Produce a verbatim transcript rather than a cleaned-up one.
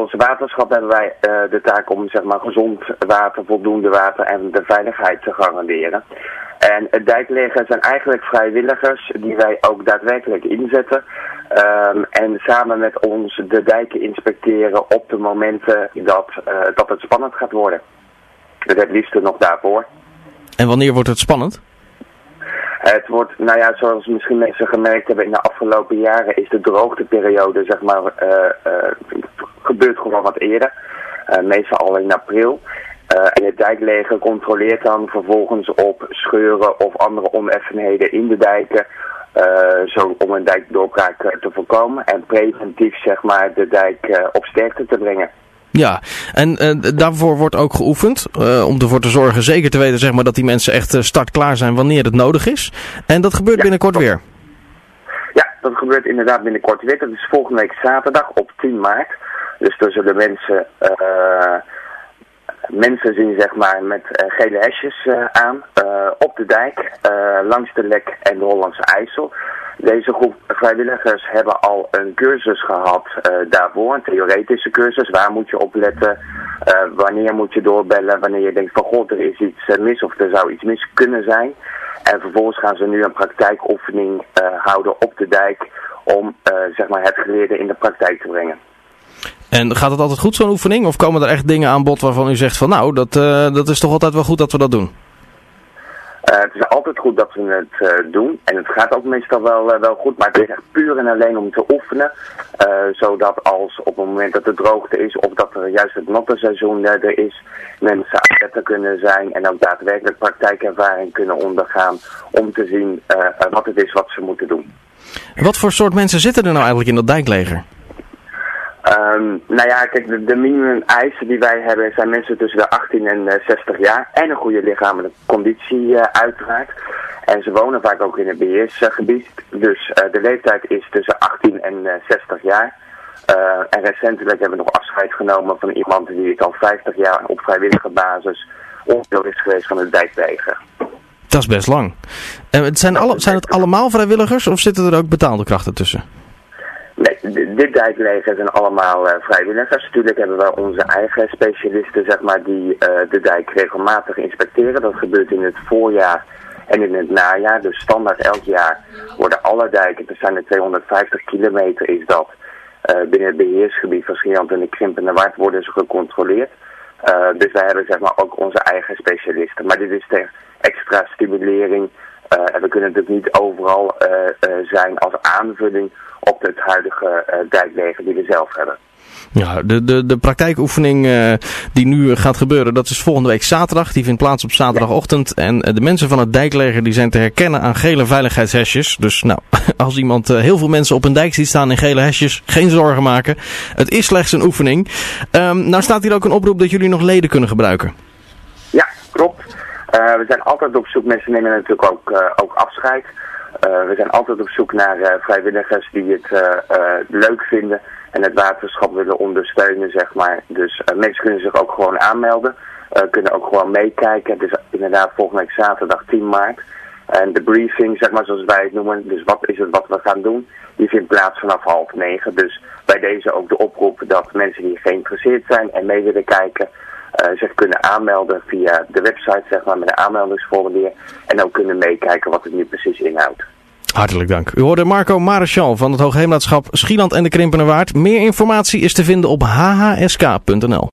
als waterschap hebben wij uh, de taak om zeg maar gezond water, voldoende water en de veiligheid te garanderen. En het dijkleggen zijn eigenlijk vrijwilligers die wij ook daadwerkelijk inzetten. Um, en samen met ons de dijken inspecteren op de momenten dat, uh, dat het spannend gaat worden. Dus het liefste nog daarvoor. En wanneer wordt het spannend? Het wordt, nou ja, zoals misschien mensen gemerkt hebben in de afgelopen jaren, is de droogteperiode, zeg maar, uh, uh, gebeurt gewoon wat eerder. Uh, meestal al in april. Uh, en het dijkleger controleert dan vervolgens op scheuren of andere oneffenheden in de dijken, uh, zo om een dijkdoorbraak uh, te voorkomen en preventief, zeg maar, de dijk uh, op sterkte te brengen. Ja, en uh, daarvoor wordt ook geoefend, uh, om ervoor te zorgen zeker te weten, zeg maar, dat die mensen echt uh, startklaar zijn wanneer het nodig is. En dat gebeurt ja, binnenkort dat... weer. Ja, dat gebeurt inderdaad binnenkort weer. Dat is volgende week zaterdag op tien maart. Dus daar zullen mensen, uh, mensen zien, zeg maar, met uh, gele hesjes uh, aan uh, op de dijk, uh, langs de Lek en de Hollandse IJssel. Deze groep vrijwilligers hebben al een cursus gehad uh, daarvoor, een theoretische cursus. Waar moet je op letten, uh, wanneer moet je doorbellen, wanneer je denkt van god, er is iets uh, mis of er zou iets mis kunnen zijn. En vervolgens gaan ze nu een praktijkoefening uh, houden op de dijk om uh, zeg maar het geleerde in de praktijk te brengen. En gaat het altijd goed, zo'n oefening? Of komen er echt dingen aan bod waarvan u zegt van nou, dat, uh, dat is toch altijd wel goed dat we dat doen? Uh, het is altijd goed dat we het uh, doen en het gaat ook meestal wel, uh, wel goed, maar het is echt puur en alleen om te oefenen, uh, zodat als op het moment dat het droogte is of dat er juist het natte seizoen uh, er is, mensen atleten kunnen zijn en ook daadwerkelijk praktijkervaring kunnen ondergaan om te zien uh, wat het is wat ze moeten doen. Wat voor soort mensen zitten er nou eigenlijk in dat dijkleger? Um, nou ja, kijk, de, de minimum eisen die wij hebben zijn mensen tussen de achttien en uh, zestig jaar en een goede lichamelijke conditie uh, uiteraard. En ze wonen vaak ook in het beheersgebied, dus uh, de leeftijd is tussen achttien en uh, zestig jaar. Uh, en recentelijk hebben we nog afscheid genomen van iemand die het al vijftig jaar op vrijwillige basis onderdeel is geweest van het dijkleger. Dat is best lang. En het zijn, alle, zijn het allemaal vrijwilligers of zitten er ook betaalde krachten tussen? Nee, dit dijkleger zijn allemaal uh, vrijwilligers. Natuurlijk hebben we onze eigen specialisten, zeg maar, die uh, de dijk regelmatig inspecteren. Dat gebeurt in het voorjaar en in het najaar. Dus standaard elk jaar worden alle dijken, er zijn er tweehonderdvijftig kilometer is dat, uh, binnen het beheersgebied van Schieland en de Krimp en de Waard worden ze gecontroleerd. Uh, dus wij hebben, zeg maar, ook onze eigen specialisten. Maar dit is ter extra stimulering. Uh, en we kunnen natuurlijk niet overal uh, uh, zijn als aanvulling op het huidige uh, dijkleger die we zelf hebben. Ja, de, de, de praktijkoefening uh, die nu gaat gebeuren, dat is volgende week zaterdag. Die vindt plaats op zaterdagochtend. Ja. En uh, de mensen van het dijkleger die zijn te herkennen aan gele veiligheidshesjes. Dus nou, als iemand uh, heel veel mensen op een dijk ziet staan in gele hesjes, geen zorgen maken. Het is slechts een oefening. Um, nou staat hier ook een oproep dat jullie nog leden kunnen gebruiken. Ja, klopt. Uh, we zijn altijd op zoek, mensen nemen natuurlijk ook, uh, ook afscheid. Uh, we zijn altijd op zoek naar uh, vrijwilligers die het uh, uh, leuk vinden en het waterschap willen ondersteunen, zeg maar. Dus uh, mensen kunnen zich ook gewoon aanmelden, uh, kunnen ook gewoon meekijken. Dus inderdaad volgende week zaterdag tien maart. En de briefing, zeg maar zoals wij het noemen, dus wat is het wat we gaan doen, die vindt plaats vanaf half negen. Dus bij deze ook de oproep dat mensen die geïnteresseerd zijn en mee willen kijken, Uh, zich kunnen aanmelden via de website, zeg maar, met een aanmeldingsformulier. En ook kunnen meekijken wat het nu precies inhoudt. Hartelijk dank. U hoorde Marco Mareschal van het Hoogheemraadschap Schieland en de Krimpenerwaard. Meer informatie is te vinden op h h s k punt n l.